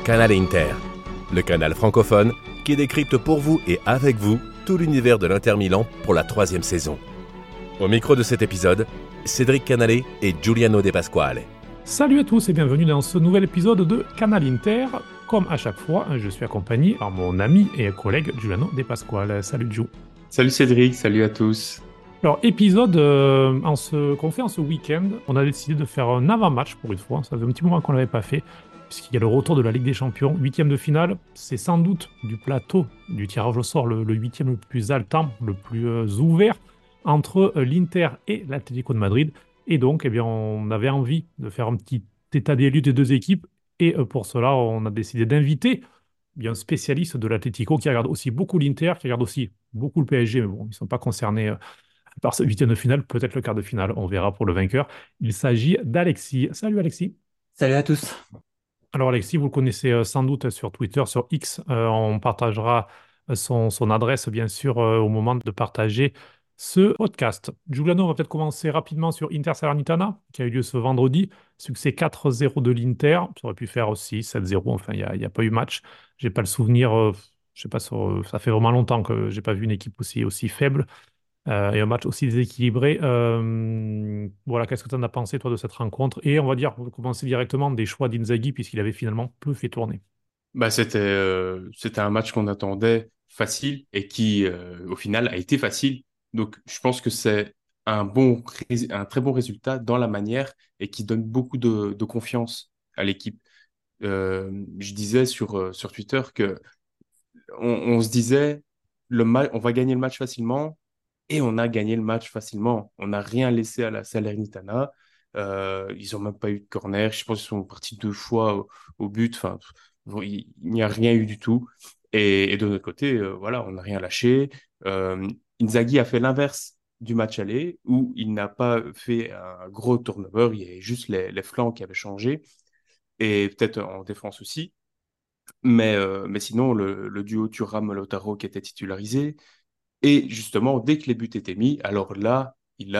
Canal Inter, le canal francophone qui décrypte pour vous et avec vous tout l'univers de l'Inter Milan pour la 3e saison. Au micro de cet épisode, Cédric Canale et Giuliano De Pasquale. Salut à tous et bienvenue dans ce nouvel épisode de Canal Inter. Comme à chaque fois, je suis accompagné par mon ami et collègue Giuliano De Pasquale. Salut Giu. Salut Cédric, salut à tous. Alors, épisode qu'on fait en ce week-end, on a décidé de faire un avant-match pour une fois. Ça fait un petit moment qu'on ne l'avait pas fait, puisqu'il y a le retour de la Ligue des Champions, 8e de finale. C'est sans doute du plateau du tirage au sort le 8e le plus haletant, le plus ouvert entre l'Inter et l'Atlético de Madrid. Et donc, on avait envie de faire un petit état des lieux des deux équipes. Et pour cela, on a décidé d'inviter un spécialiste de l'Atlético qui regarde aussi beaucoup l'Inter, qui regarde aussi beaucoup le PSG, mais bon, ils ne sont pas concernés par ce 8e de finale, peut-être le quart de finale, on verra pour le vainqueur. Il s'agit d'Alexis. Salut Alexis. Salut à tous. Alors Alexis, vous le connaissez sans doute sur Twitter, sur X. On partagera son adresse, bien sûr, au moment de partager ce podcast. Giuliano, on va peut-être commencer rapidement sur Inter Salernitana, qui a eu lieu ce vendredi. Succès 4-0 de l'Inter. Ça aurait pu faire aussi 7-0. Enfin, il n'y a pas eu match. J'ai pas le souvenir. Je sais pas, ça fait vraiment longtemps que j'ai pas vu une équipe aussi faible et un match aussi déséquilibré. Voilà, qu'est-ce que tu en as pensé, toi, de cette rencontre? Et on va dire, on va commencer directement des choix d'Inzaghi, puisqu'il avait finalement peu fait tourner. C'était un match qu'on attendait facile et qui, au final, a été facile. Donc, je pense que c'est un très bon résultat dans la manière et qui donne beaucoup de confiance à l'équipe. Je disais sur Twitter que on se disait, on va gagner le match facilement. Et on a gagné le match facilement. On n'a rien laissé à la Salernitana. Ils n'ont même pas eu de corner. Je pense qu'ils sont partis 2 fois au but. Enfin, il n'y a rien eu du tout. Et de notre côté, voilà, on n'a rien lâché. Inzaghi a fait l'inverse du match aller, où il n'a pas fait un gros turnover. Il y a juste les flancs qui avaient changé. Et peut-être en défense aussi. Mais sinon, le duo Thuram-Lautaro qui était titularisé. Et justement, dès que les buts étaient mis, alors là,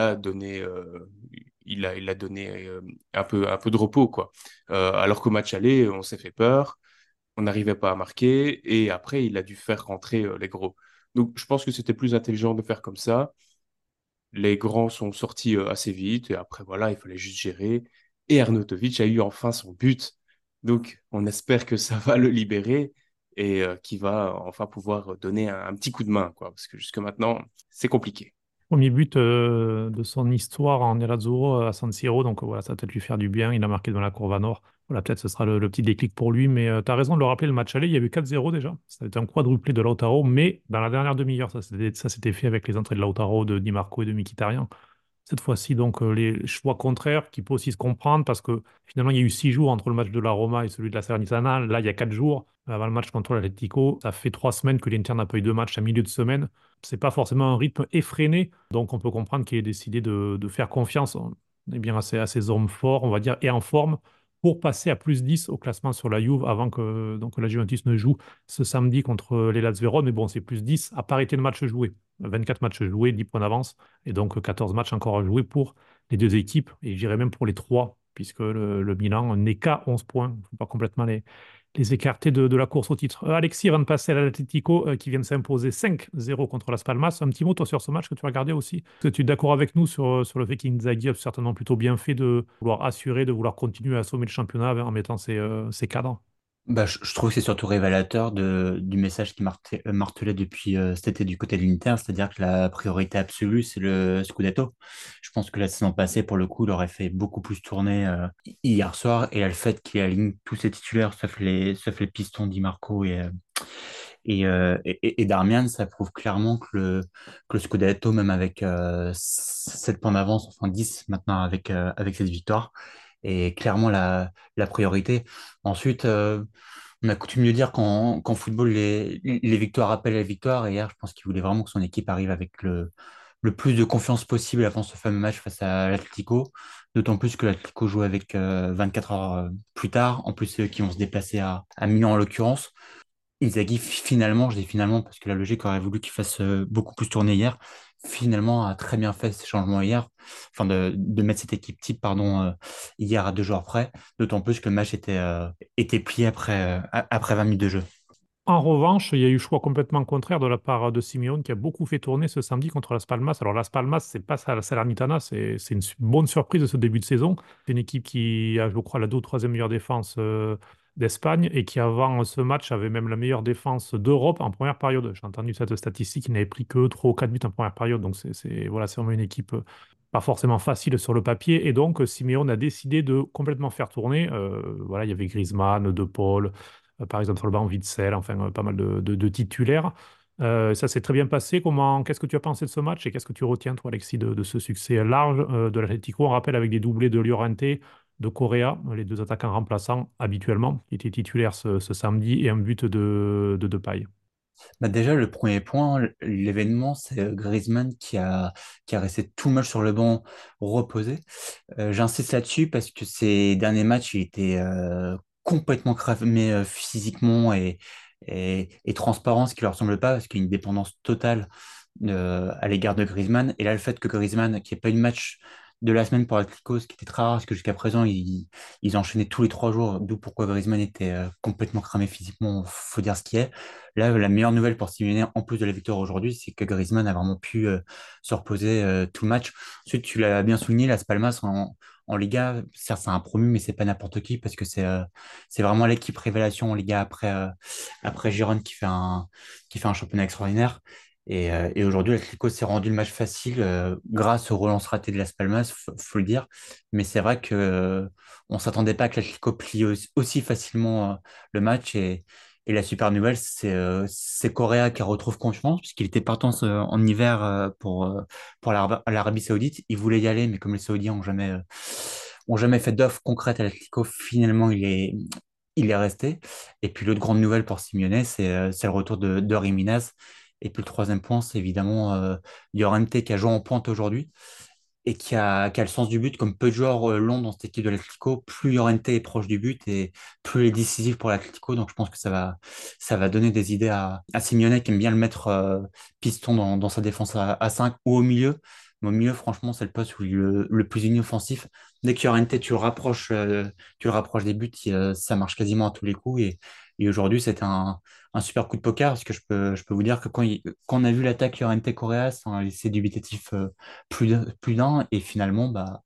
il a donné un peu de repos, quoi. Alors qu'au match aller, on s'est fait peur, on n'arrivait pas à marquer, et après, il a dû faire rentrer les gros. Donc, je pense que c'était plus intelligent de faire comme ça. Les grands sont sortis assez vite, et après, voilà, il fallait juste gérer. Et Arnautovic a eu enfin son but. Donc, on espère que ça va le libérer et qu'il va enfin pouvoir donner un petit coup de main, quoi, parce que jusque maintenant, c'est compliqué. Premier but de son histoire en Nerazzurro à San Siro, donc voilà, ça va peut-être lui faire du bien. Il a marqué dans la Curva Nord. Voilà, peut-être ce sera le petit déclic pour lui, mais tu as raison de le rappeler, le match aller, il y a eu 4-0 déjà. Ça a été un quadruplé de Lautaro, mais dans la dernière demi-heure, ça s'était fait avec les entrées de Lautaro, de Di Marco et de Mkhitaryan. Cette fois-ci, donc, les choix contraires qui peuvent aussi se comprendre parce que finalement, il y a eu 6 jours entre le match de la Roma et celui de la Salernitana. Là, il y a 4 jours avant le match contre l'Atlético. Ça fait 3 semaines que l'Inter n'a pas eu de match à milieu de semaine. C'est pas forcément un rythme effréné. Donc, on peut comprendre qu'il ait décidé de faire confiance à ses hommes forts, on va dire, et en forme pour passer à plus 10 au classement sur la Juve avant que donc, la Juventus ne joue ce samedi contre les Lazio. Mais bon, c'est plus 10 à parité de matchs joués. 24 matchs joués, 10 points d'avance. Et donc 14 matchs encore à jouer pour les deux équipes, et je dirais même pour les trois, puisque le Milan n'est qu'à 11 points. Il ne faut pas complètement les écarter de la course au titre. Alexis, avant de passer à l'Atlético, qui vient de s'imposer 5-0 contre Las Palmas, un petit mot toi sur ce match que tu as regardé aussi. Est-ce que tu es d'accord avec nous sur le fait qu'Inzaghi a certainement plutôt bien fait de vouloir assurer, de vouloir continuer à assommer le championnat en mettant ses cadres? Je trouve que c'est surtout révélateur du message qui martelait depuis cet été du côté de l'Inter, c'est-à-dire que la priorité absolue, c'est le Scudetto. Je pense que la saison passée, pour le coup, il aurait fait beaucoup plus tourner hier soir, et là, le fait qu'il aligne tous ses titulaires, sauf les pistons Di Marco et Darmian, ça prouve clairement que le Scudetto, même avec 7 points d'avance, enfin 10 maintenant avec cette victoire, est clairement la priorité. Ensuite, on a coutume de dire qu'en football, les victoires appellent les victoires. Et hier, je pense qu'il voulait vraiment que son équipe arrive avec le plus de confiance possible avant ce fameux match face à l'Atlético. D'autant plus que l'Atlético joue avec 24 heures plus tard. En plus, c'est eux qui vont se déplacer à Milan en l'occurrence. Inzaghi, finalement, je dis finalement parce que la logique aurait voulu qu'il fasse beaucoup plus tourner hier, finalement a très bien fait ces changements hier, enfin de mettre cette équipe type, pardon, hier à 2 joueurs près, d'autant plus que le match était plié après 20 minutes de jeu. En revanche, il y a eu choix complètement contraire de la part de Simeone qui a beaucoup fait tourner ce samedi contre Las Palmas. Alors Las Palmas, c'est pas ça, la Salernitana, c'est une bonne surprise de ce début de saison. C'est une équipe qui a, je crois, la 2 ou 3e meilleure défense d'Espagne et qui avant ce match avait même la meilleure défense d'Europe en première période. J'ai entendu cette statistique, il n'avait pris que 3 ou 4 buts en première période. Donc voilà, c'est vraiment une équipe pas forcément facile sur le papier. Et donc Simeone a décidé de complètement faire tourner. Voilà, il y avait Griezmann, De Paul par exemple sur le banc, Witsel, enfin pas mal de titulaires. Ça s'est très bien passé. Qu'est-ce que tu as pensé de ce match et qu'est-ce que tu retiens, toi, Alexis, de ce succès large de l'Atlético? On rappelle avec des doublés de Llorente, de Correa, les 2 attaquants remplaçants habituellement, qui étaient titulaires ce samedi, et un but de Depay. Bah déjà, le premier point, l'événement, c'est Griezmann qui a resté tout le match sur le banc reposé. J'insiste là-dessus parce que ces derniers matchs, il était complètement cramé physiquement et transparent, ce qui ne leur semble pas, parce qu'il y a une dépendance totale à l'égard de Griezmann. Et là, le fait que Griezmann, qui n'y ait pas eu de match de la semaine pour l'Atlético, ce qui était très rare, parce que jusqu'à présent, ils enchaînaient tous les 3 jours, d'où pourquoi Griezmann était complètement cramé physiquement, faut dire ce qui est. Là, la meilleure nouvelle pour Simeone, en plus de la victoire aujourd'hui, c'est que Griezmann a vraiment pu se reposer tout le match. Ensuite, tu l'as bien souligné, Las Palmas en Liga, certes, c'est un promu, mais c'est pas n'importe qui parce que c'est vraiment l'équipe révélation en Liga après Girona qui fait un championnat extraordinaire. Et aujourd'hui, l'Atlético s'est rendu le match facile grâce aux relances ratées de Las Palmas, faut le dire. Mais c'est vrai que on s'attendait pas que l'Atlético plie aussi facilement le match. Et la super nouvelle, c'est Correa qui retrouve confiance, puisqu'il était partant en hiver pour l'Arabie Saoudite. Il voulait y aller, mais comme les Saoudiens ont jamais fait d'offre concrète à l'Atlético, finalement, il est resté. Et puis l'autre grande nouvelle pour Simeone, c'est le retour de Jiménez. Et puis le troisième point, c'est évidemment Llorente qui a joué en pointe aujourd'hui et qui a le sens du but, comme peu de joueurs l'ont dans cette équipe de l'Atlético. Plus Llorente est proche du but et plus il est décisif pour l'Atlético. Donc je pense que ça va donner des idées à Simeone qui aime bien le mettre piston dans sa défense à 5 ou au milieu. Mais au milieu, franchement, c'est le poste où il est le plus inoffensif. Dès que Llorente, tu le rapproches des buts, ça marche quasiment à tous les coups. Et aujourd'hui, c'était un super coup de poker parce que je peux vous dire que quand on a vu l'attaque Llorente Correa, ça a laissé dubitatif plus d'un. Et finalement, bah,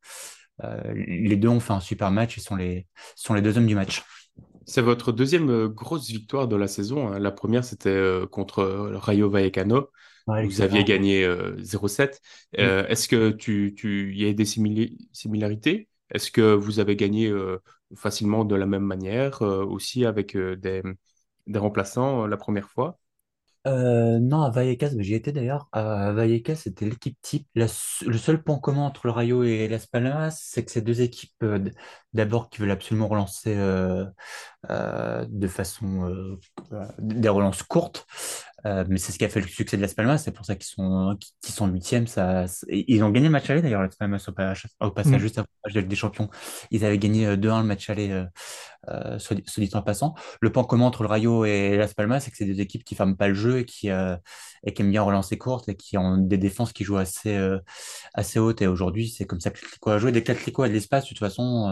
les deux ont fait un super match et sont les deux hommes du match. C'est votre deuxième grosse victoire de la saison, hein. La première, c'était contre Rayo Vallecano. Ouais, Vous aviez excellent. gagné 0-7. Oui. Est-ce que il y a des similarités? Est-ce que vous avez gagné facilement de la même manière, aussi avec des remplaçants la première fois? Non, à Vallecas, mais j'y étais d'ailleurs. À Vallecas, c'était l'équipe type. Le seul point commun entre le Rayo et Las Palmas, c'est que ces deux équipes, d'abord, qui veulent absolument relancer de façon des relances courtes. Mais c'est ce qui a fait le succès de Las Palmas. C'est pour ça qu'ils sont huitièmes. Ils ont gagné le match aller d'ailleurs, Las Palmas, au passage, Mm. juste avant le match de Ligue des Champions. Ils avaient gagné 2-1 le match aller, soit dit en passant. Le point commun entre le Rayo et Las Palmas, c'est que c'est des équipes qui ne ferment pas le jeu et qui aiment bien relancer courtes et qui ont des défenses qui jouent assez hautes. Et aujourd'hui, c'est comme ça que l'Atlético a joué. Dès que l'Atlético a de l'espace, de toute façon,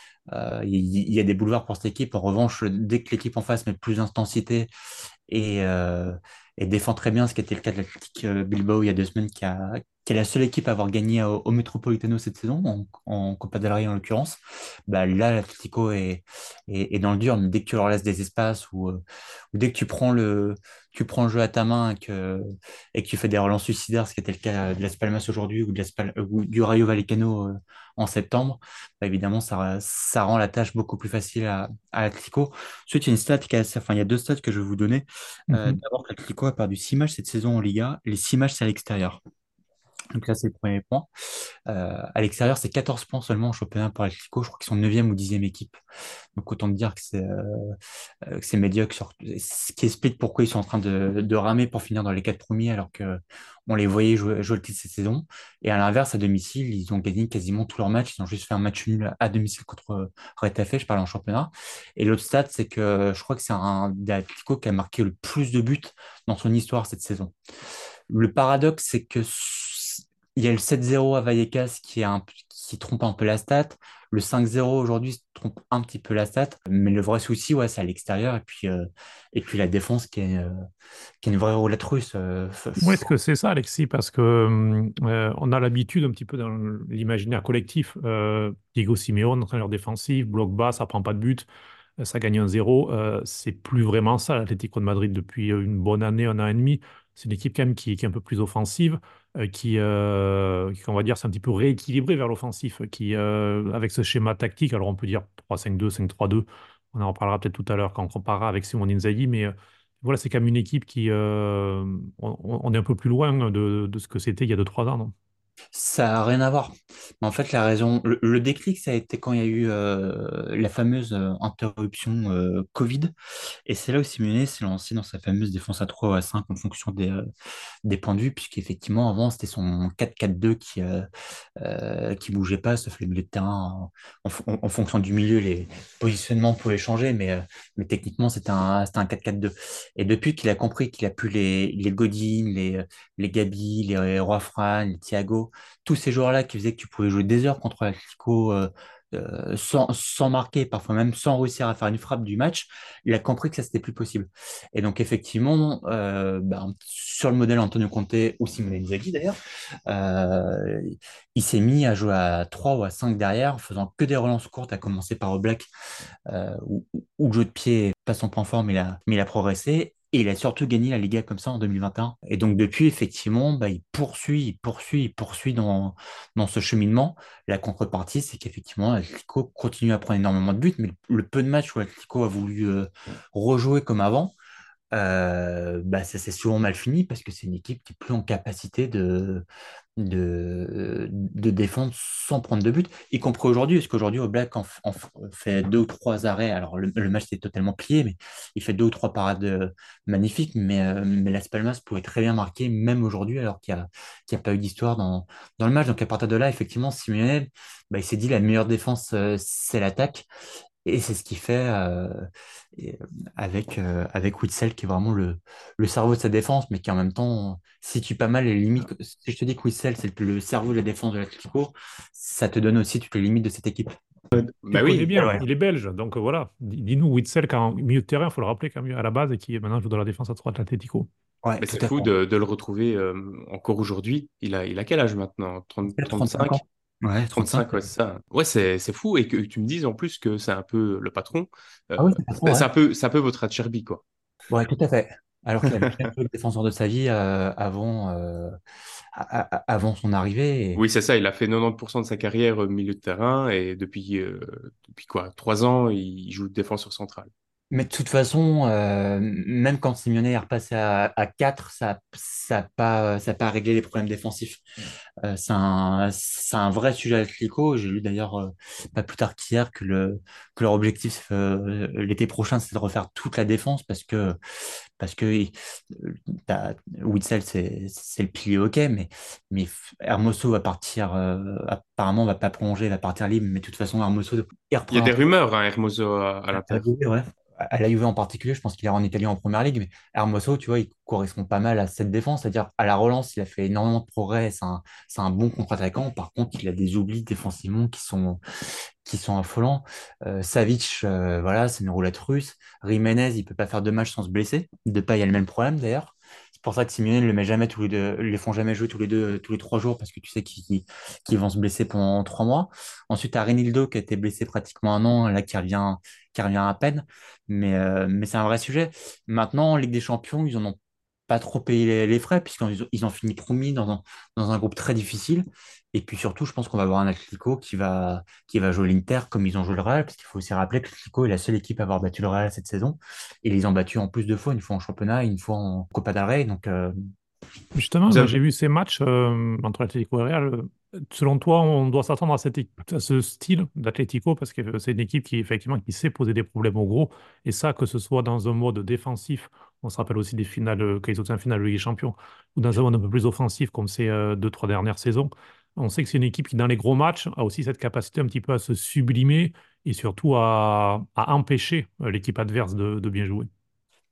il y a des boulevards pour cette équipe. En revanche, dès que l'équipe en face met plus d'intensité et, euh, et défend très bien, ce qui était le cas de l'Athletic Bilbao il y a 2 semaines, qui est la seule équipe à avoir gagné au Metropolitano cette saison, en Copa del Rey en l'occurrence. Bah, là, l'Atlético est dans le dur, mais dès que tu leur laisses des espaces ou dès que tu prends le jeu à ta main et que tu fais des relances suicidaires, ce qui était le cas de Las Palmas aujourd'hui ou du Rayo Vallecano en septembre, bah, évidemment, ça rend la tâche beaucoup plus facile à l'Atlético. Ensuite, il y a une stat enfin, il y a deux stats que je vais vous donner. Mhm. D'abord, l'Atlético a perdu 6 matchs cette saison en Liga. Les 6 matchs, c'est à l'extérieur. Donc là, c'est le premier point. À l'extérieur, c'est 14 points seulement en championnat pour l'Atlético. Je crois qu'ils sont 9e ou 10e équipe. Donc autant te dire que c'est médiocre, ce qui explique pourquoi ils sont en train de ramer pour finir dans les 4 premiers alors que on les voyait jouer le titre cette saison. Et à l'inverse, à domicile, ils ont gagné quasiment tous leurs matchs. Ils ont juste fait un match nul à domicile contre Retafe, je parle en championnat. Et l'autre stat, c'est que je crois que c'est un des Atlético qui a marqué le plus de buts dans son histoire cette saison. Le paradoxe, c'est que il y a le 7-0 à Vallecas qui trompe un peu la stat. Le 5-0 aujourd'hui trompe un petit peu la stat. Mais le vrai souci, ouais, c'est à l'extérieur. Et puis la défense qui est une vraie roulette russe. Moi, est-ce que c'est ça, Alexis? Parce que on a l'habitude un petit peu dans l'imaginaire collectif. Diego Simeone, entraîneur défensif, bloc bas, ça prend pas de but, ça gagne 1-0. C'est plus vraiment ça, l'Atlético de Madrid, depuis une bonne année, un an et demi. C'est une équipe quand même qui est un peu plus offensive, on va dire, c'est un petit peu rééquilibré vers l'offensif, avec ce schéma tactique, alors on peut dire 3-5-2, 5-3-2, on en reparlera peut-être tout à l'heure quand on comparera avec Simone Inzaghi, mais voilà, c'est quand même une équipe on est un peu plus loin de ce que c'était il y a 2 3 ans, non? Ça n'a rien à voir. Mais en fait, la raison, le déclic, ça a été quand il y a eu la fameuse interruption Covid. Et c'est là où Simeone s'est lancé dans sa fameuse défense à 3 ou à 5 en fonction des points de vue, puisqu'effectivement, avant, c'était son 4-4-2 qui bougeait pas, sauf les milieux de terrain. En fonction du milieu, les positionnements pouvaient changer, mais techniquement, c'était un 4-4-2. Et depuis qu'il a compris qu'il a pu les Godin, les Gabi, les Roi Fran, les Thiago, tous ces joueurs-là qui faisaient que tu pouvais jouer des heures contre l'Atlético sans marquer, parfois même sans réussir à faire une frappe du match, il a compris que ça, c'était plus possible. Et donc, effectivement, sur le modèle Antonio Conte ou Simone Inzaghi d'ailleurs, euh, il s'est mis à jouer à 3 ou à 5 derrière, en faisant que des relances courtes, à commencer par Oblak, où le jeu de pied n'est pas son point fort, mais il a progressé. Et il a surtout gagné la Liga comme ça en 2021. Et donc depuis, effectivement, il poursuit dans ce cheminement. La contrepartie, c'est qu'effectivement, l'Atlético continue à prendre énormément de buts, mais le peu de matchs où l'Atlético a voulu rejouer comme avant, ça s'est souvent mal fini parce que c'est une équipe qui est plus en capacité de défendre sans prendre de but, y compris aujourd'hui, parce qu'aujourd'hui, Oblak fait 2 ou 3 arrêts. Alors, le match s'est totalement plié, mais il fait 2 ou 3 parades magnifiques. Mais Las Palmas pouvait très bien marquer, même aujourd'hui, alors qu'il n'y a pas eu d'histoire dans le match. Donc, à partir de là, effectivement, Simeone, il s'est dit la meilleure défense, c'est l'attaque. Et c'est ce qu'il fait et, avec Witsel, qui est vraiment le cerveau de sa défense, mais qui en même temps situe pas mal les limites. Si je te dis que Witsel, c'est le cerveau de la défense de l'Atlético, ça te donne aussi toutes les limites de cette équipe. Tu Bah le connais oui, bien, Ouais, il est belge, donc voilà. Dis-nous, Witsel, quand milieu de terrain, il faut le rappeler quand même à la base, et qui maintenant joue dans la défense à 3 de l'Atlético. ouais, mais tout c'est à fait. fou de le retrouver encore aujourd'hui. Il a quel âge maintenant? 30, Il a 35 35? ans. Ouais, 35. 35, ouais, c'est ça. Ouais, c'est fou. Et que tu me dises en plus que c'est un peu le patron. Ah oui, c'est pas trop, ouais. C'est un peu votre Acerbi, quoi. Ouais, tout à fait. Alors qu'il avait jamais joué le défenseur de sa vie avant son arrivée. Oui, c'est ça. Il a fait 90% de sa carrière au milieu de terrain et depuis quoi, 3 ans, il joue défenseur central. Mais de toute façon, même quand Simeone est repassé à 4, ça a pas réglé les problèmes défensifs. C'est un vrai sujet à Clicquot. J'ai lu d'ailleurs pas plus tard qu'hier que leur objectif l'été prochain, c'est de refaire toute la défense parce que Witsel, c'est le pilier, ok, mais Hermoso va partir, apparemment, va pas prolonger, va partir libre, mais de toute façon, Hermoso, il Il y a des reprend rumeurs, hein, Hermoso à à l'Inter. la Juve, ouais. À la Juve en particulier, je pense qu'il est en Italie en première ligue, mais Hermoso, tu vois, il correspond pas mal à cette défense, c'est-à-dire à la relance, il a fait énormément de progrès, c'est un bon contre-attaquant. Par contre, il a des oublis défensivement qui sont affolants. Savic, voilà, c'est une roulette russe. Jiménez, il peut pas faire 2 matchs sans se blesser. Depay a le même problème d'ailleurs. C'est pour ça que Simeone ne le met jamais tous les deux, ils les font jamais jouer tous les deux, tous les 3 jours, parce que tu sais qu'ils vont se blesser pendant 3 mois. Ensuite, tu as Renildo qui a été blessé pratiquement un an, là qui revient à peine. Mais c'est un vrai sujet. Maintenant, en Ligue des Champions, ils en ont pas trop payé les frais, puisqu'ils ont fini promis dans un groupe très difficile. Et puis surtout, je pense qu'on va avoir un Atlético qui va jouer l'Inter comme ils ont joué le Real, parce qu'il faut aussi rappeler que l'Atlético est la seule équipe à avoir battu le Real cette saison. Et ils les ont battus en plus 2 fois, une fois en championnat et une fois en Copa del Rey. Donc, Justement, Vous moi, avez- j'ai vu ces matchs entre l'Atlético et le Real. Selon toi, on doit s'attendre à ce style d'Atlético parce que c'est une équipe qui, effectivement, qui sait poser des problèmes au gros. Et ça, que ce soit dans un mode défensif, on se rappelle aussi des finales, quand ils ont été en finale de Ligue des Champions, ou dans un mode un peu plus offensif comme ces 2 3 dernières saisons. On sait que c'est une équipe qui, dans les gros matchs, a aussi cette capacité un petit peu à se sublimer et surtout à empêcher l'équipe adverse de bien jouer.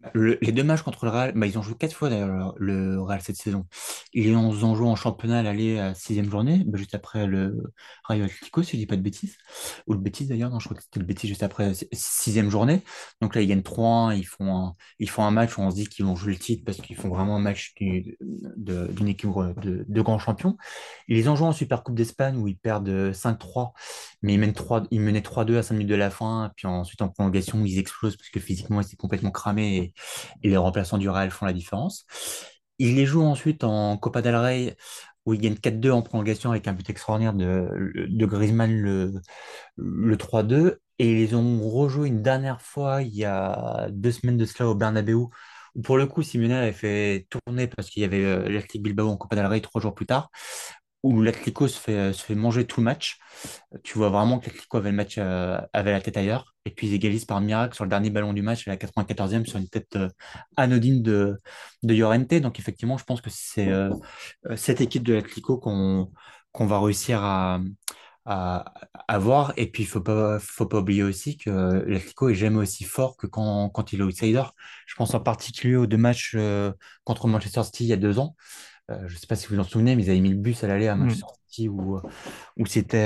Les deux matchs contre le Real, bah, ils ont joué quatre fois d'ailleurs le Real cette saison. Ils ont joué en championnat à l'aller à sixième journée, bah, juste après le Rayo Atlético, si je dis pas de bêtises. Ou le Betis d'ailleurs, non, je crois que c'était le Betis juste après sixième journée. Donc là, ils gagnent 3-1, ils font un match où on se dit qu'ils vont jouer le titre parce qu'ils font vraiment un match d'une équipe de grands champions. Ils ont joué en Supercoupe d'Espagne où ils perdent 5-3, mais ils menaient 3-2 à 5 minutes de la fin. Puis ensuite, en prolongation, ils explosent parce que physiquement, ils étaient complètement cramés et les remplaçants du Real font la différence. Ils les jouent ensuite en Copa del Rey où ils gagnent 4-2 en prolongation avec un but extraordinaire de Griezmann le 3-2. Et ils les ont rejoué une dernière fois il y a 2 semaines de cela au Bernabéu, où pour le coup Simeone avait fait tourner parce qu'il y avait l'Athletic Bilbao en Copa del Rey 3 jours plus tard, où l'Atlético se fait manger tout le match. Tu vois vraiment que l'Atlético avait le match, avait la tête ailleurs. Et puis ils égalisent par miracle sur le dernier ballon du match à la 94e sur une tête anodine de Llorente. Donc effectivement, je pense que c'est cette équipe de l'Atlético qu'on va réussir à, à voir. Et puis faut pas oublier aussi que l'Atlético est jamais aussi fort que quand il est outsider. Je pense en particulier aux deux matchs contre Manchester City il y a 2 ans. Je ne sais pas si vous vous en souvenez, mais ils avaient mis le bus à l'aller à Hmm. Manchester City où c'était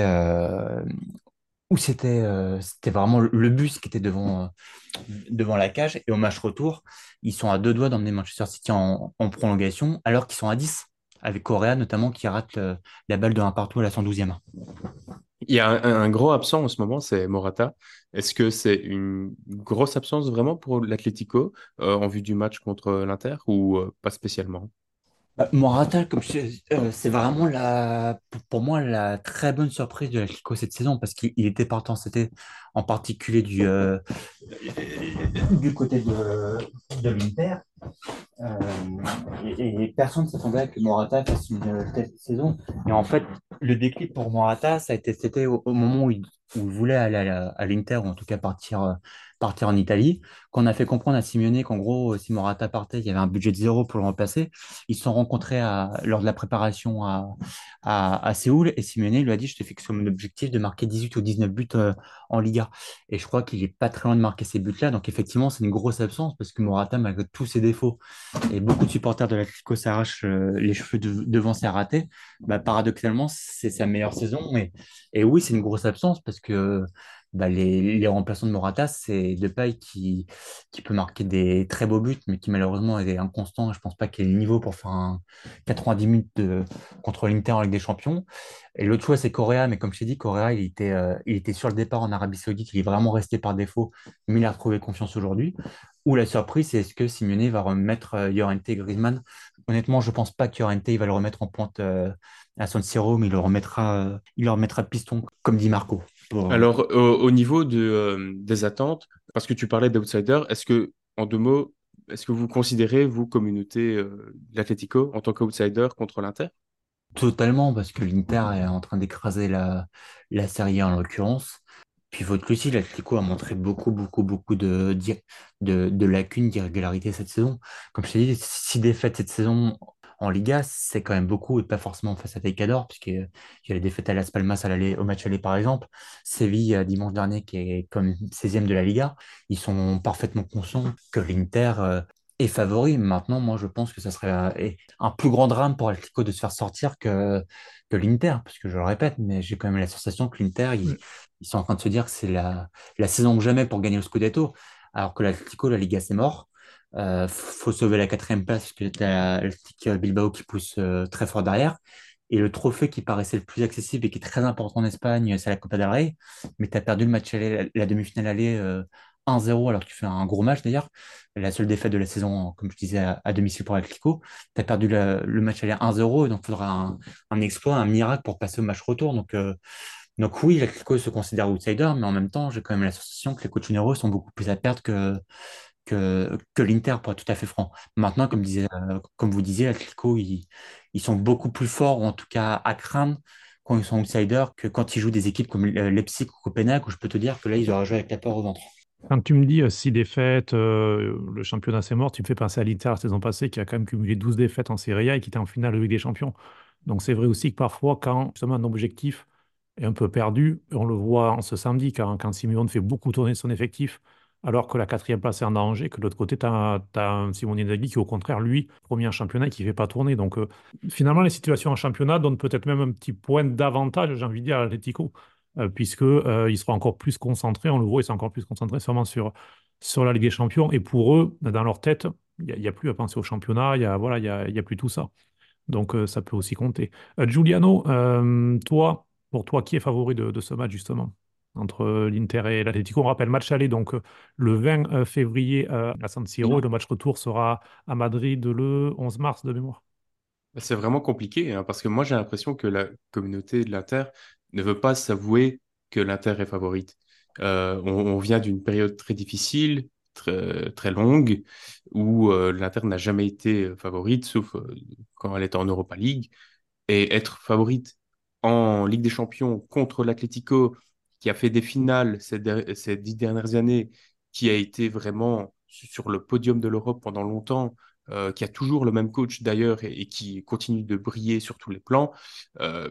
c'était vraiment le bus qui était devant la cage. Et au match retour, ils sont à 2 doigts d'emmener Manchester City en prolongation, alors qu'ils sont à 10, avec Correa notamment qui rate la balle de un partout à la 112e. Il y a un gros absent en ce moment, c'est Morata. Est-ce que c'est une grosse absence vraiment pour l'Atlético en vue du match contre l'Inter ou pas spécialement? Morata, c'est vraiment pour moi la très bonne surprise de l'Atlético cette saison parce qu'il était partant. C'était en particulier du côté de l'Inter. Euh, et personne ne s'attendait à que Morata fasse une telle saison. Et en fait, le déclic pour Morata, c'était au moment où il voulait aller à l'Inter, ou en tout cas partir en Italie, qu'on a fait comprendre à Simeone qu'en gros, si Morata partait, il y avait un budget de zéro pour le remplacer. Ils se sont rencontrés lors de la préparation à Séoul, et Simeone lui a dit, je te fixe comme objectif de marquer 18 ou 19 buts en Liga. Et je crois qu'il est pas très loin de marquer ces buts-là. Donc effectivement, c'est une grosse absence parce que Morata, malgré tous ses défauts, et beaucoup de supporters de l'Atlético s'arrachent les cheveux devant ses ratés, bah, paradoxalement, c'est sa meilleure saison. Et oui, c'est une grosse absence parce que bah, les remplaçants de Morata, c'est Depay qui peut marquer des très beaux buts, mais qui malheureusement est inconstant. Je pense pas qu'il ait le niveau pour faire un 90 minutes contre l'Inter en Ligue des Champions. Et l'autre choix, c'est Correa, mais comme je t'ai dit, Correa, il était sur le départ en Arabie Saoudite, il est vraiment resté par défaut, mais il a retrouvé confiance aujourd'hui. Ou la surprise, c'est est-ce que Simeone va remettre Llorente et Griezmann? Honnêtement, je pense pas que Llorente il va le remettre en pointe à San Siro, mais il le remettra piston, comme dit Marco. Alors, au niveau des attentes, parce que tu parlais d'outsider, est-ce que, en 2 mots, est-ce que vous considérez, vous, communauté l'Atlético, en tant qu'outsider contre l'Inter? Totalement, parce que l'Inter est en train d'écraser la Serie A en l'occurrence. Puis votre Lucie, l'Atlético a montré beaucoup, beaucoup, beaucoup de lacunes, d'irrégularités cette saison. Comme je t'ai dit, 6 défaites cette saison en Liga, c'est quand même beaucoup, et pas forcément face à Pecador, puisqu'il y a les défaites à Las Palmas au match aller par exemple. Séville, dimanche dernier, qui est comme 16e de la Liga. Ils sont parfaitement conscients que l'Inter est favori. Maintenant, moi, je pense que ça serait un plus grand drame pour l'Atlético de se faire sortir que l'Inter, parce que je le répète, mais j'ai quand même la sensation que l'Inter, Ouais. ils sont en train de se dire que c'est la saison que jamais pour gagner le Scudetto, alors que l'Atlético, la Liga, c'est mort. Faut sauver la quatrième place, parce que t'as l'Athletic Bilbao qui pousse très fort derrière. Et le trophée qui paraissait le plus accessible et qui est très important en Espagne, c'est la Copa del Rey. Mais tu as perdu le match aller, la demi-finale aller 1-0, alors que tu fais un gros match d'ailleurs. La seule défaite de la saison, comme je disais, à domicile pour l'Atlético. Tu as perdu le match aller 1-0, donc il faudra un exploit, un miracle pour passer au match retour. Donc oui, l'Atlético se considère outsider, mais en même temps, j'ai quand même la sensation que les coachs sont beaucoup plus à perdre que l'Inter, pour être tout à fait franc. Maintenant, comme vous disiez, l'Atlético, ils sont beaucoup plus forts, ou en tout cas à craindre, quand ils sont outsiders, que quand ils jouent des équipes comme Leipzig ou Copenhague, où je peux te dire que là, ils auraient joué avec la peur au ventre. Quand tu me dis 6 défaites, le championnat c'est mort, tu me fais penser à l'Inter la saison passée qui a quand même cumulé 12 défaites en Serie A et qui était en finale de Ligue des Champions. Donc c'est vrai aussi que parfois, quand justement un objectif est un peu perdu, on le voit en ce samedi, quand Simeone fait beaucoup tourner son effectif, alors que la quatrième place est en danger, que de l'autre côté, tu as un Simone Inzaghi qui, au contraire, lui, premier en championnat et qui ne fait pas tourner. Donc, finalement, les situations en championnat donnent peut-être même un petit point d'avantage, j'ai envie de dire, à l'Atlético, puisque ils seront encore plus concentrés, on le voit, ils sont encore plus concentrés sûrement sur la Ligue des Champions. Et pour eux, dans leur tête, il y a plus à penser au championnat, voilà, il y a plus tout ça. Donc, ça peut aussi compter. Giuliano, pour toi, qui est favori de ce match, justement, entre l'Inter et l'Atlético? On rappelle, match aller, donc le 20 février à San Siro, et le match retour sera à Madrid le 11 mars de mémoire. Bah, c'est vraiment compliqué, hein, parce que moi j'ai l'impression que la communauté de l'Inter ne veut pas s'avouer que l'Inter est favorite. On vient d'une période très difficile, très longue, où l'Inter n'a jamais été favorite, sauf quand elle était en Europa League. Et être favorite en Ligue des Champions contre l'Atlético, qui a fait des finales ces 10 dernières années, qui a été vraiment sur le podium de l'Europe pendant longtemps, qui a toujours le même coach d'ailleurs et qui continue de briller sur tous les plans, euh,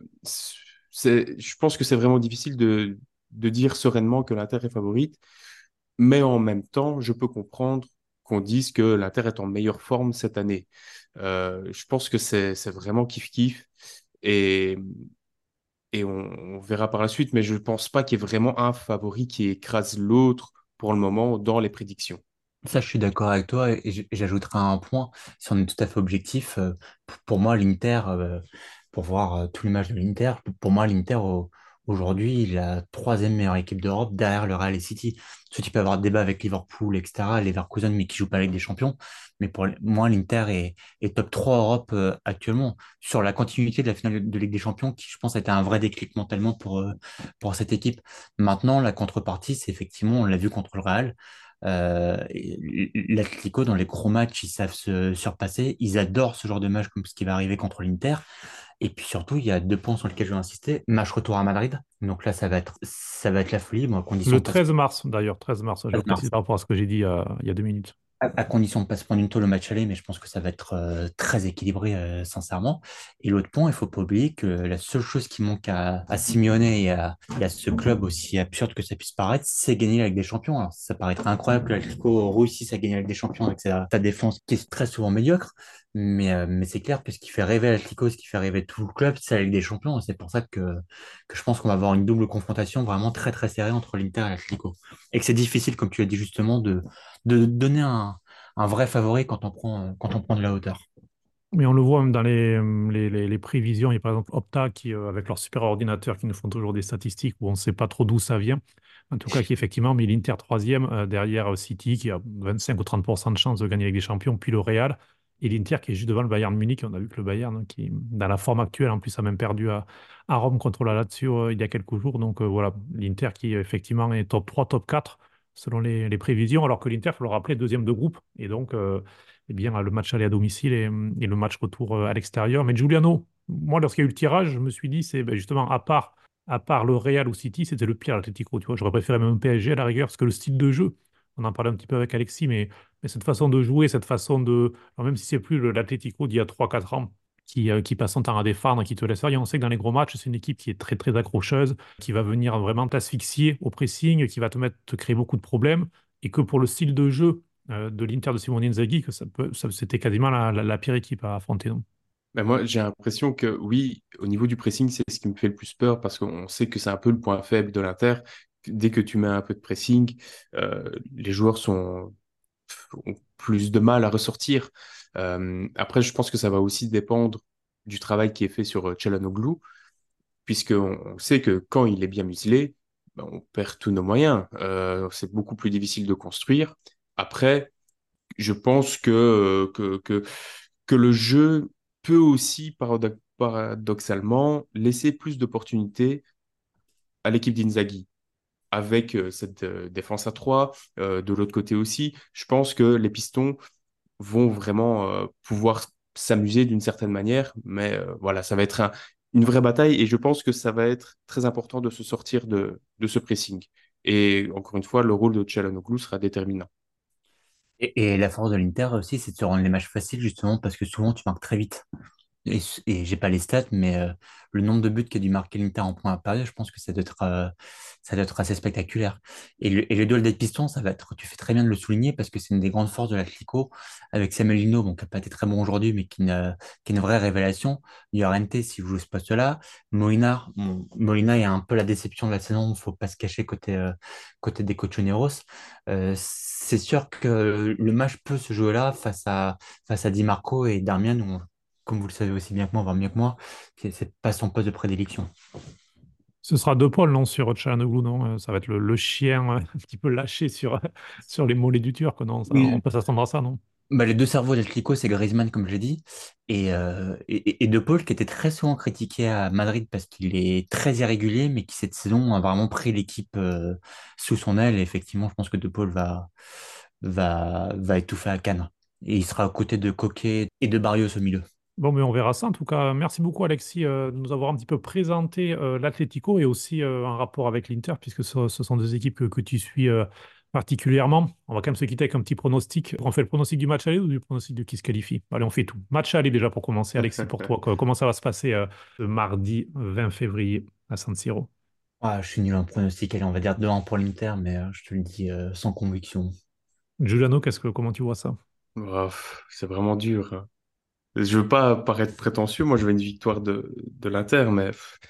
je pense que c'est vraiment difficile de dire sereinement que l'Inter est favorite, mais en même temps, je peux comprendre qu'on dise que l'Inter est en meilleure forme cette année. Je pense que c'est vraiment kiff-kiff. Et, et on verra par la suite, mais je ne pense pas qu'il y ait vraiment un favori qui écrase l'autre pour le moment dans les prédictions. Ça, je suis d'accord avec toi et j'ajouterai un point, si on est tout à fait objectif, pour moi, l'Inter, pour voir tous les matchs de l'Inter, pour moi, l'Inter, aujourd'hui, il est la troisième meilleure équipe d'Europe derrière le Real et City. Ceux qui peuvent avoir débat avec Liverpool, etc., Leverkusen, mais qui jouent pas avec des champions. Mais pour moi, l'Inter est top 3 Europe actuellement. Sur la continuité de la finale de Ligue des Champions, qui, je pense, a été un vrai déclic mentalement pour cette équipe. Maintenant, la contrepartie, c'est effectivement, on l'a vu contre le Real. L'Atlético, dans les gros matchs, ils savent se surpasser. Ils adorent ce genre de match comme ce qui va arriver contre l'Inter. Et puis surtout, il y a deux points sur lesquels je vais insister. Match retour à Madrid. Donc là, ça va être la folie. Bon, à condition Le de pas se 13 mars, d'ailleurs, 13 mars, je précise par rapport à ce que j'ai dit il y a 2 minutes. à condition de ne pas se prendre une tôle au match aller, mais je pense que ça va être très équilibré, sincèrement. Et l'autre point, il faut pas oublier que la seule chose qui manque à Simeone et à ce club, aussi absurde que ça puisse paraître, c'est gagner la Ligue des Champions. Alors, ça paraîtrait incroyable que l'Atlético réussisse à gagner la Ligue des Champions avec sa défense qui est très souvent médiocre, mais c'est clair que ce qui fait rêver l'Atlético, ce qui fait rêver tout le club, c'est la Ligue des Champions. Et c'est pour ça que je pense qu'on va avoir une double confrontation vraiment très très serrée entre l'Inter et l'Atlético. Et que c'est difficile, comme tu l'as dit justement, de donner un vrai favori quand on prend de la hauteur. Mais on le voit même dans les prévisions. Il y a par exemple Opta qui, avec leur super ordinateur, qui nous font toujours des statistiques où on ne sait pas trop d'où ça vient. En tout cas, qui effectivement met l'Inter troisième derrière City, qui a 25 ou 30% de chances de gagner avec des champions, puis le Real, et l'Inter qui est juste devant le Bayern Munich. On a vu que le Bayern, qui, dans la forme actuelle, en plus, a même perdu à Rome contre la Lazio il y a quelques jours. Donc voilà, l'Inter qui effectivement est top 3, top 4 selon les prévisions, alors que l'Inter, il faut le rappeler, deuxième de groupe. Et donc, eh bien, le match aller à domicile et le match retour à l'extérieur. Mais Giuliano, moi, lorsqu'il y a eu le tirage, je me suis dit, c'est ben, justement, à part le Real ou City, c'était le pire, l'Atlético. Tu vois, j'aurais préféré même PSG à la rigueur, parce que le style de jeu, on en parlait un petit peu avec Alexis, mais cette façon de jouer, cette façon de. Alors, même si c'est plus l'Atlético d'il y a 3 4 ans, qui passe son temps à défendre, qui te laisse faire. Et on sait que dans les gros matchs, c'est une équipe qui est très, très accrocheuse, qui va venir vraiment t'asphyxier au pressing, qui va te créer beaucoup de problèmes. Et que pour le style de jeu de l'Inter de Simone Inzaghi, que c'était quasiment la pire équipe à affronter. Non. Ben moi, j'ai l'impression que oui, au niveau du pressing, c'est ce qui me fait le plus peur parce qu'on sait que c'est un peu le point faible de l'Inter. Dès que tu mets un peu de pressing, les joueurs ont plus de mal à ressortir. Après, je pense que ça va aussi dépendre du travail qui est fait sur Çalhanoğlu, puisqu'on sait que quand il est bien muselé, ben, on perd tous nos moyens. C'est beaucoup plus difficile de construire. Après, je pense que le jeu peut aussi, paradoxalement, laisser plus d'opportunités à l'équipe d'Inzaghi. Avec cette défense à 3, de l'autre côté aussi, je pense que les Pistons vont vraiment pouvoir s'amuser d'une certaine manière, mais voilà, ça va être une vraie bataille et je pense que ça va être très important de se sortir de ce pressing. Et encore une fois, le rôle de Çalhanoğlu sera déterminant. Et la force de l'Inter aussi, c'est de se rendre les matchs faciles justement parce que souvent tu marques très vite. et j'ai pas les stats, mais le nombre de buts qu'a dû marquer l'Inter en points à Paris, je pense que ça doit être assez spectaculaire. Et le duel des pistons, ça va être, tu fais très bien de le souligner parce que c'est une des grandes forces de l'Atlético avec Samuel Lino, bon, qui n'a pas été très bon aujourd'hui, mais qui est une vraie révélation. Llorente, si vous jouez ce poste-là. Molina, bon, Molina est un peu la déception de la saison, il faut pas se cacher côté des Cochoneros. C'est sûr que le match peut se jouer là face à Di Marco et Darmian, comme vous le savez aussi bien que moi, voire mieux que moi, c'est pas son poste de prédilection. Ce sera De Paul, non, sur Çalhanoğlu, non? Ça va être le chien un petit peu lâché sur les mollets du Turc, non? On Oui, peut s'attendre à ça, non? bah, les deux cerveaux d'Atlético, c'est Griezmann, comme je l'ai dit, et De Paul, qui était très souvent critiqué à Madrid parce qu'il est très irrégulier, mais qui cette saison a vraiment pris l'équipe sous son aile. Et effectivement, je pense que De Paul va étouffer à Cannes. Et il sera aux côtés de Coquet et de Barrios au milieu. Bon, mais on verra ça. En tout cas, merci beaucoup, Alexis, de nous avoir un petit peu présenté l'Atlético et aussi un rapport avec l'Inter, puisque ce sont deux équipes que tu suis particulièrement. On va quand même se quitter avec un petit pronostic. On fait le pronostic du match aller ou du pronostic de qui se qualifie? Allez, on fait tout. Match aller déjà pour commencer. Alexis, pour toi, comment ça va se passer le mardi 20 février à San Siro? Ah, je suis nul en pronostic, allez, on va dire 2-1 pour l'Inter, mais je te le dis sans conviction. Giuliano, comment tu vois ça? C'est vraiment dur, hein. Je veux pas paraître prétentieux, moi je veux une victoire de l'Inter, mais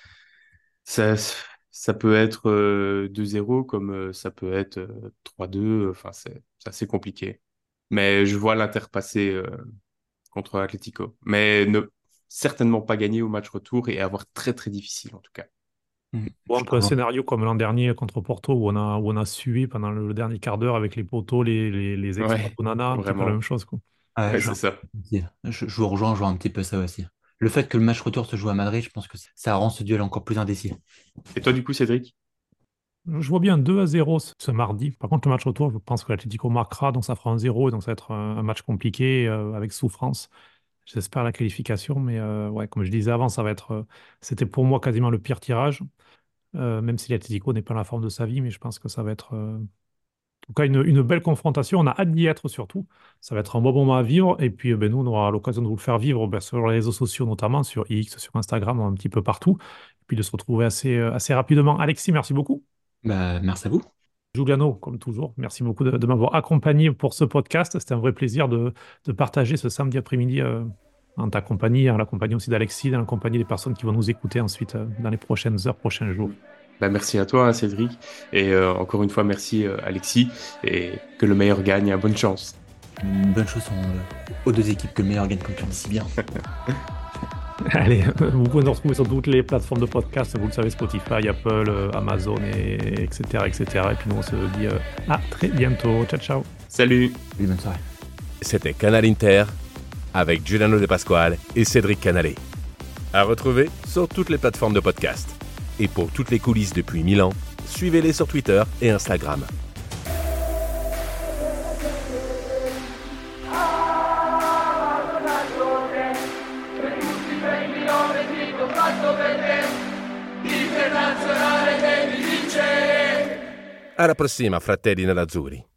ça, ça peut être 2-0 comme ça peut être 3-2, enfin c'est assez compliqué. Mais je vois l'Inter passer contre Atlético, mais ne certainement pas gagner au match retour et avoir très très difficile en tout cas. Bon, Je un peu un trouve. scénario comme l'an dernier contre Porto où on a sué pendant le dernier quart d'heure avec les poteaux, les exploits Ouais, Onana, un petit peu la même vraiment. chose, quoi. Ouais, Ouais, c'est ça. je vous rejoins, je vois un petit peu ça aussi. Le fait que le match retour se joue à Madrid, je pense que ça rend ce duel encore plus indécis. Et toi du coup, Cédric? Je vois bien 2-0 ce mardi. Par contre, le match retour, je pense que l'Atlético marquera, donc ça fera un 0 et donc ça va être un match compliqué avec souffrance. J'espère la qualification, mais ouais, comme je disais avant, c'était pour moi quasiment le pire tirage, même si l'Atlético n'est pas dans la forme de sa vie, mais je pense que ça va être en tout cas une belle confrontation. On a hâte d'y être surtout. Ça va être un bon moment à vivre. Et puis, ben, nous, on aura l'occasion de vous le faire vivre ben, sur les réseaux sociaux, notamment sur X, sur Instagram, un petit peu partout. Et puis de se retrouver assez rapidement. Alexis, merci beaucoup. Bah, merci à vous. Giuliano, comme toujours, merci beaucoup de m'avoir accompagné pour ce podcast. C'était un vrai plaisir de partager ce samedi après-midi en ta compagnie, en la compagnie aussi d'Alexis, dans la compagnie des personnes qui vont nous écouter ensuite dans les prochaines heures, prochains jours. Bah, merci à toi, hein, Cédric. Et encore une fois, merci Alexis. Et que le meilleur gagne, hein. Bonne chance. Une bonne chose aux deux équipes que le meilleur gagne, comme tu le dis si bien. Allez, vous pouvez nous retrouver sur toutes les plateformes de podcast, vous le savez, Spotify, Apple, Amazon, etc., etc. Et puis nous, on se dit à très bientôt. Ciao, ciao. Salut! Allez, bonne soirée. C'était Canal Inter avec Giuliano De Pasquale et Cédric Canale. À retrouver sur toutes les plateformes de podcast. Et pour toutes les coulisses depuis Milan, suivez-les sur Twitter et Instagram. Alla prossima, fratelli nerazzurri.